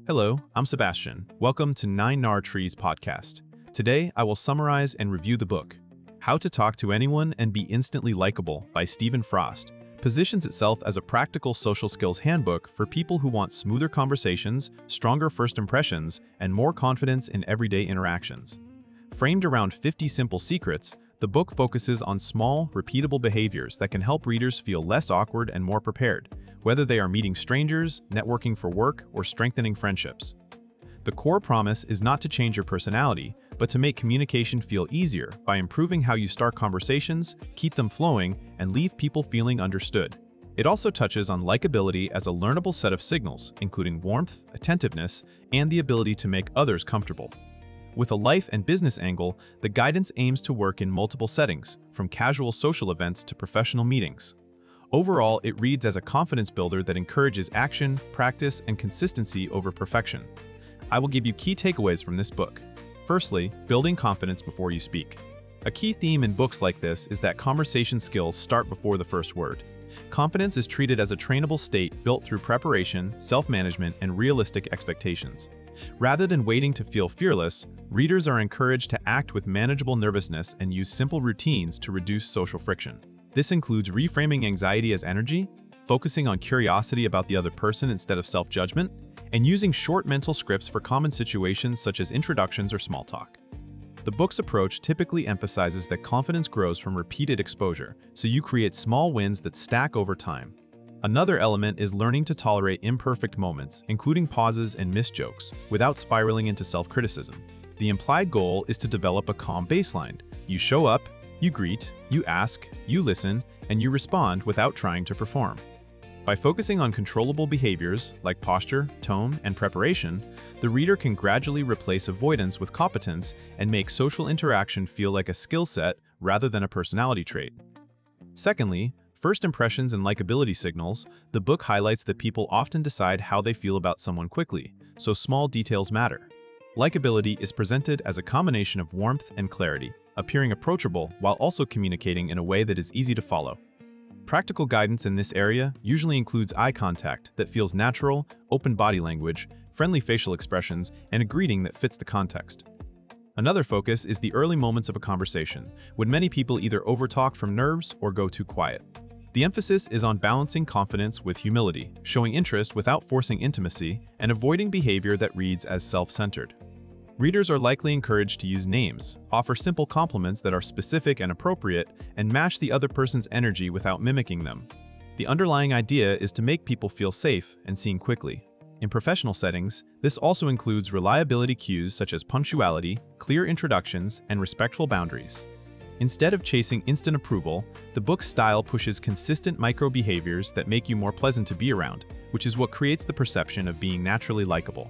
Hello, I'm Sebastian. Welcome to Nine Nar Trees podcast. Today, I will summarize and review the book, How to Talk to Anyone and Be Instantly Likeable by Stephen Frost. Positions itself as a practical social skills handbook for people who want smoother conversations, stronger first impressions, and more confidence in everyday interactions. Framed around 50 simple secrets, the book focuses on small, repeatable behaviors that can help readers feel less awkward and more prepared, whether they are meeting strangers, networking for work, or strengthening friendships. The core promise is not to change your personality, but to make communication feel easier by improving how you start conversations, keep them flowing, and leave people feeling understood. It also touches on likability as a learnable set of signals, including warmth, attentiveness, and the ability to make others comfortable. With a life and business angle, the guidance aims to work in multiple settings, from casual social events to professional meetings. Overall, it reads as a confidence builder that encourages action, practice, and consistency over perfection. I will give you key takeaways from this book. Firstly, building confidence before you speak. A key theme in books like this is that conversation skills start before the first word. Confidence is treated as a trainable state built through preparation, self-management, and realistic expectations. Rather than waiting to feel fearless, readers are encouraged to act with manageable nervousness and use simple routines to reduce social friction. This includes reframing anxiety as energy, focusing on curiosity about the other person instead of self-judgment, and using short mental scripts for common situations such as introductions or small talk. The book's approach typically emphasizes that confidence grows from repeated exposure, so you create small wins that stack over time. Another element is learning to tolerate imperfect moments, including pauses and missed jokes, without spiraling into self-criticism. The implied goal is to develop a calm baseline. You show up, you greet, you ask, you listen, and you respond without trying to perform. By focusing on controllable behaviors like posture, tone, and preparation, the reader can gradually replace avoidance with competence and make social interaction feel like a skill set rather than a personality trait. Secondly, first impressions and likability signals, the book highlights that people often decide how they feel about someone quickly, so small details matter. Likability is presented as a combination of warmth and clarity, appearing approachable while also communicating in a way that is easy to follow. Practical guidance in this area usually includes eye contact that feels natural, open body language, friendly facial expressions, and a greeting that fits the context. Another focus is the early moments of a conversation, when many people either overtalk from nerves or go too quiet. The emphasis is on balancing confidence with humility, showing interest without forcing intimacy, and avoiding behavior that reads as self-centered. Readers are likely encouraged to use names, offer simple compliments that are specific and appropriate, and match the other person's energy without mimicking them. The underlying idea is to make people feel safe and seen quickly. In professional settings, this also includes reliability cues such as punctuality, clear introductions, and respectful boundaries. Instead of chasing instant approval, the book's style pushes consistent micro-behaviors that make you more pleasant to be around, which is what creates the perception of being naturally likable.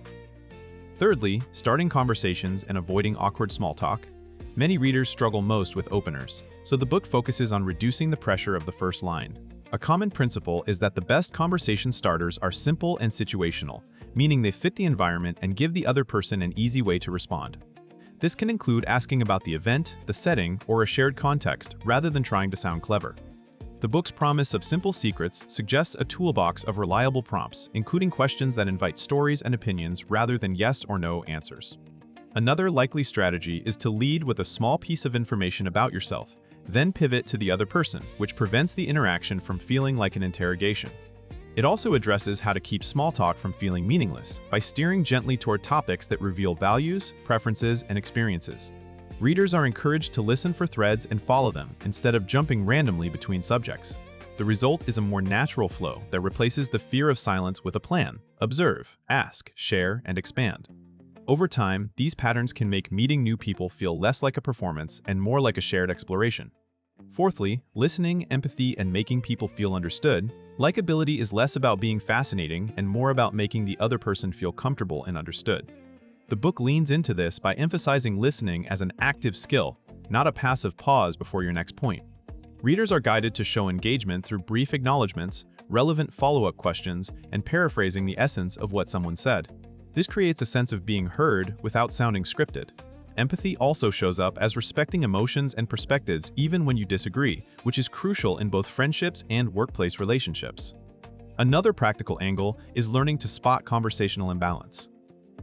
Thirdly, starting conversations and avoiding awkward small talk. Many readers struggle most with openers, so the book focuses on reducing the pressure of the first line. A common principle is that the best conversation starters are simple and situational, meaning they fit the environment and give the other person an easy way to respond. This can include asking about the event, the setting, or a shared context, rather than trying to sound clever. The book's promise of simple secrets suggests a toolbox of reliable prompts, including questions that invite stories and opinions rather than yes or no answers. Another likely strategy is to lead with a small piece of information about yourself, then pivot to the other person, which prevents the interaction from feeling like an interrogation. It also addresses how to keep small talk from feeling meaningless by steering gently toward topics that reveal values, preferences, and experiences. Readers are encouraged to listen for threads and follow them instead of jumping randomly between subjects. The result is a more natural flow that replaces the fear of silence with a plan: observe, ask, share, and expand. Over time, these patterns can make meeting new people feel less like a performance and more like a shared exploration. Fourthly, listening, empathy, and making people feel understood. Likability is less about being fascinating and more about making the other person feel comfortable and understood. The book leans into this by emphasizing listening as an active skill, not a passive pause before your next point. Readers are guided to show engagement through brief acknowledgments, relevant follow-up questions, and paraphrasing the essence of what someone said. This creates a sense of being heard without sounding scripted. Empathy also shows up as respecting emotions and perspectives even when you disagree, which is crucial in both friendships and workplace relationships. Another practical angle is learning to spot conversational imbalance.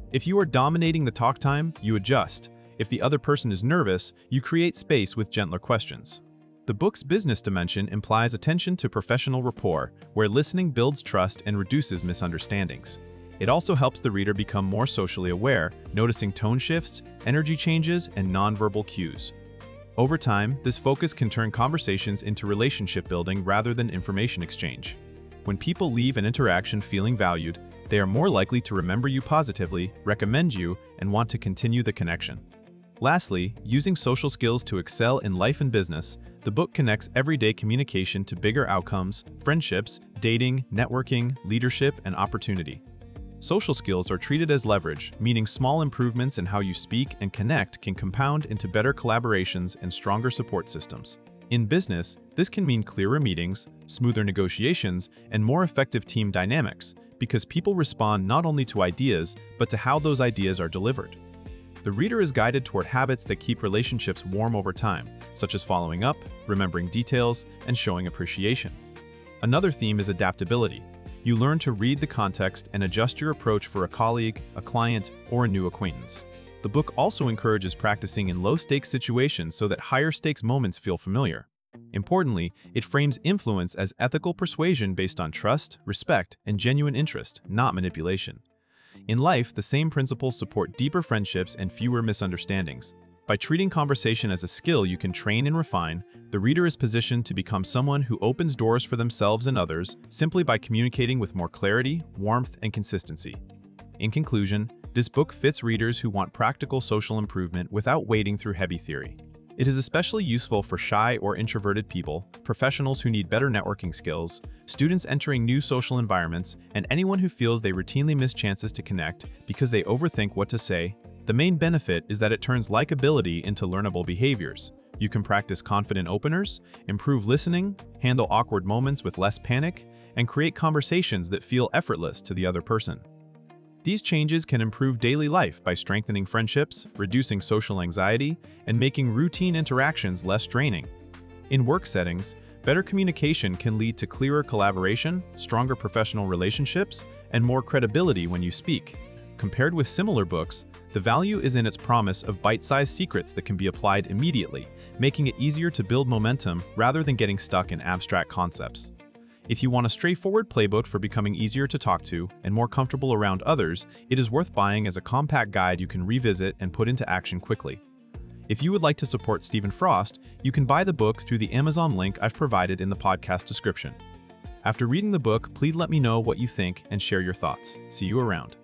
If you are dominating the talk time, you adjust. If the other person is nervous, you create space with gentler questions. The book's business dimension implies attention to professional rapport, where listening builds trust and reduces misunderstandings. It also helps the reader become more socially aware, noticing tone shifts, energy changes, and nonverbal cues. Over time, this focus can turn conversations into relationship building rather than information exchange. When people leave an interaction feeling valued, they are more likely to remember you positively, recommend you, and want to continue the connection. Lastly, using social skills to excel in life and business, the book connects everyday communication to bigger outcomes, friendships, dating, networking, leadership, and opportunity. Social skills are treated as leverage, meaning small improvements in how you speak and connect can compound into better collaborations and stronger support systems. In business, this can mean clearer meetings, smoother negotiations, and more effective team dynamics, because people respond not only to ideas, but to how those ideas are delivered. The reader is guided toward habits that keep relationships warm over time, such as following up, remembering details, and showing appreciation. Another theme is adaptability. You learn to read the context and adjust your approach for a colleague, a client, or a new acquaintance. The book also encourages practicing in low-stakes situations so that higher-stakes moments feel familiar. Importantly, it frames influence as ethical persuasion based on trust, respect, and genuine interest, not manipulation. In life, the same principles support deeper friendships and fewer misunderstandings. By treating conversation as a skill you can train and refine, the reader is positioned to become someone who opens doors for themselves and others simply by communicating with more clarity, warmth, and consistency. In conclusion, this book fits readers who want practical social improvement without wading through heavy theory. It is especially useful for shy or introverted people, professionals who need better networking skills, students entering new social environments, and anyone who feels they routinely miss chances to connect because they overthink what to say. The main benefit is that it turns likability into learnable behaviors. You can practice confident openers, improve listening, handle awkward moments with less panic, and create conversations that feel effortless to the other person. These changes can improve daily life by strengthening friendships, reducing social anxiety, and making routine interactions less draining. In work settings, better communication can lead to clearer collaboration, stronger professional relationships, and more credibility when you speak. Compared with similar books, the value is in its promise of bite-sized secrets that can be applied immediately, making it easier to build momentum rather than getting stuck in abstract concepts. If you want a straightforward playbook for becoming easier to talk to and more comfortable around others, it is worth buying as a compact guide you can revisit and put into action quickly. If you would like to support Stephen Frost, you can buy the book through the Amazon link I've provided in the podcast description. After reading the book, please let me know what you think and share your thoughts. See you around.